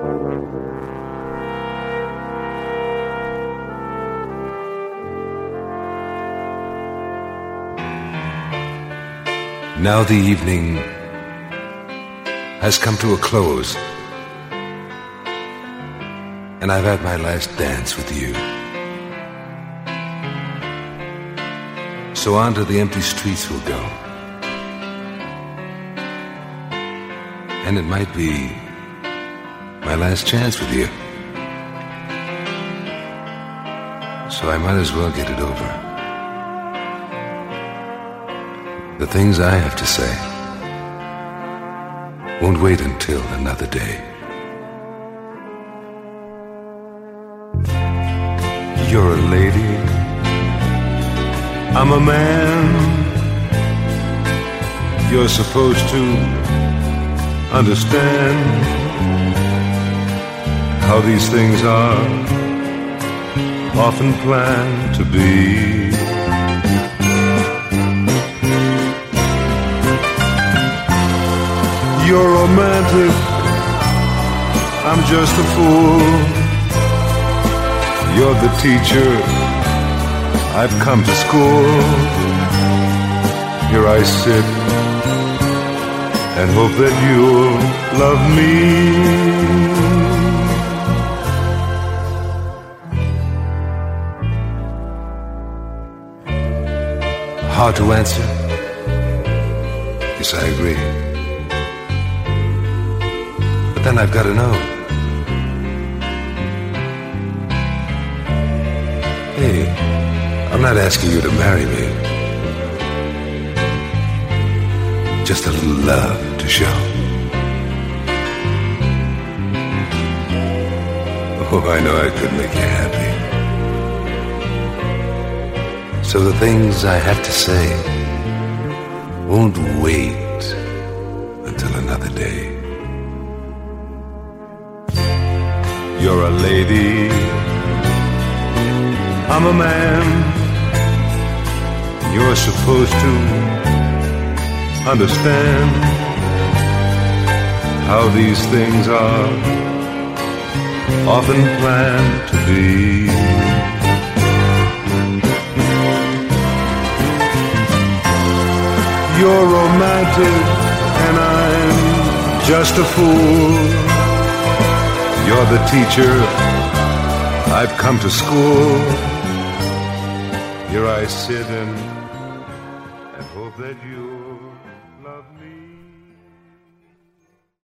Now the evening has come to a close, and I've had my last dance with you. So on to the empty streets we'll go, and it might be my last chance with you. So I might as well get it over. The things I have to say won't wait until another day. You're a lady, I'm a man. You're supposed to understand how these things are often planned to be. You're romantic, I'm just a fool. You're the teacher, I've come to school. Here I sit and hope that you'll love me. Hard to answer? Yes, I agree. Then I've got to know. Hey, I'm not asking you to marry me. Just a little love to show. Oh, I know I could make you happy. So the things I have to say won't wait until another day. You're a lady, I'm a man. You're supposed to understand how these things are often planned to be. You're romantic and I'm just a fool. You're the teacher, I've come to school. Here I sit and hope that you love